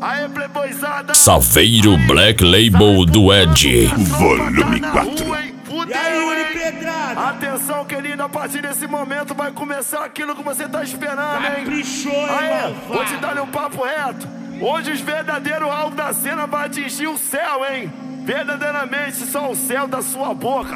Aê, playboyzada. Saveiro Black Label do Ed. Volume 4. E aí, Uri Pedrada? Atenção, querido, a partir desse momento vai começar aquilo que você tá esperando, hein? Caprichou, Aê, vou te dar um papo reto. Hoje os verdadeiros alvos da cena vai atingir o céu, hein? Verdadeiramente só o céu da sua boca.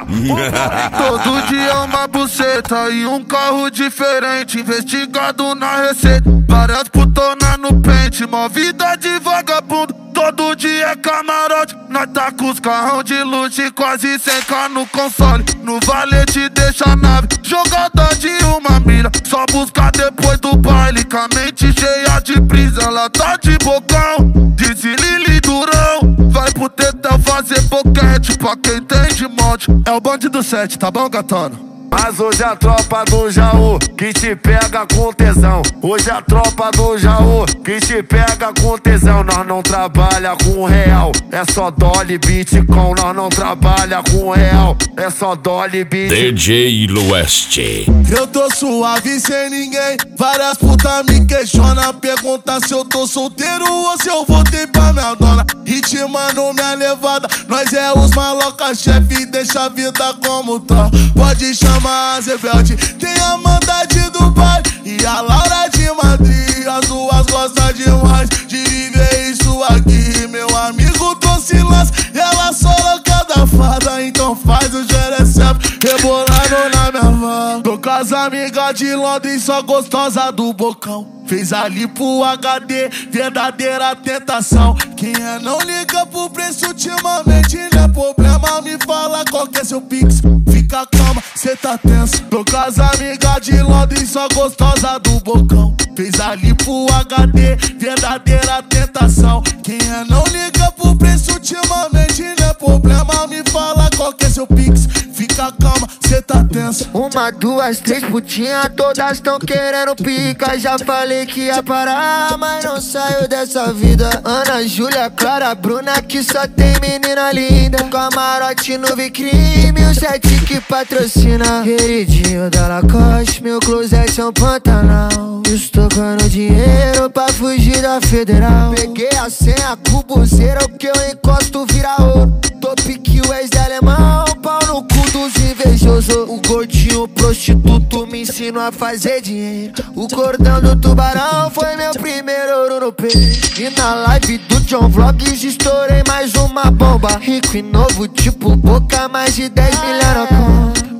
Todo dia uma buceta e um carro diferente. Investigado na receita, várias putonas no pente. Mó vida de vagabundo, todo dia é camarote. Nós tá com os carrão de luxo e quase 100k no console. No valete deixa a nave, jogada de uma mira. Só buscar depois do baile, com a mente cheia de brisa. Ela tá de bocão, disse Lili Durão. Vai pro tetão fazer boquete pra quem tem de monte. É o bonde do 7, tá bom, gatona? Mas hoje a tropa do Jaú que te pega com tesão. Hoje a tropa do Jaú que te pega com tesão. Nós não trabalha com real, é só Dolly Bitcoin. Nós não trabalha com real, é só Dolly Bitcoin. DJ Lueste. Eu tô suave sem ninguém. Várias putas me questionam, pergunta se eu tô solteiro ou se eu voltei pra minha dona. Ritmando minha levada, nós é os maloca chefe, deixa a vida como tá. Pode chamar a Zebelde, tem a Mandade do baile e a Laura de Madrid. As duas gostam demais de viver isso aqui. Meu amigo tô se lança, ela só louca da fada. Então faz o Jerecep rebolando na minha van. Tô com as amigas de Londres, só gostosa do bocão. Fez ali pro HD, verdadeira tentação. Quem é não liga pro preço ultimamente, não é problema. Me fala qual que é seu pix. Fica calma, cê tá tenso. Tô com as amigas de Londres, só gostosa do bocão. Fez ali pro HD, verdadeira tentação. Quem é não liga pro preço ultimamente, não é problema. Me fala qual que é seu pix. Fica calma, cê tá tenso. Uma, duas, três putinhas, todas tão querendo pica. Já falei que ia parar, mas não saio dessa vida. Ana, Júlia, Clara, Bruna, que só tem menina linda. Camarote no Crime, o 7 que patrocina. Queridinho da Lacoste, meu closet é um Pantanal. Estocando dinheiro pra fugir da federal. Peguei a senha com buzeira, o que eu encosto vira ouro. Tô pique o ex-alemão, pau no cu dos invejosos. O gordinho prostituto me ensinou a fazer dinheiro. O cordão do tubarão foi meu primeiro ouro no peito. E na live do John Vlogs estourei mais uma bomba. Rico e novo tipo Boca, mais de 10 milhões na conta.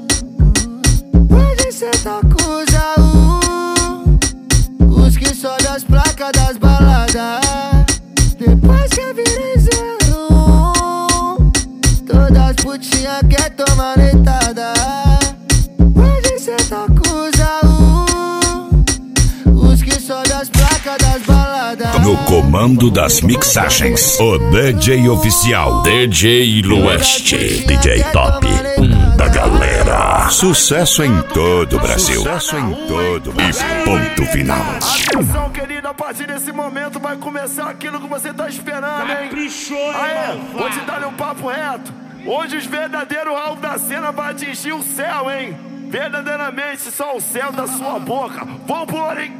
Hoje cê tá com o Jaú, os que sobem as placas das baladas. Depois que eu virei 01, todas as putinhas quer tomar leitada. Hoje cê tá com o Jaú, os que sobem as placas das baladas. No comando das mixagens, o DJ oficial, DJ Lueste. DJ top da galera. Sucesso em todo o Brasil. Sucesso em todo o Brasil. E ponto final. Atenção, querido, a partir desse momento vai começar aquilo que você tá esperando, hein? Caprichou, Aê, vou te dar um papo reto. Hoje os verdadeiros alvos da cena vai atingir o céu, hein? Verdadeiramente só o céu da sua boca. Vambora, hein?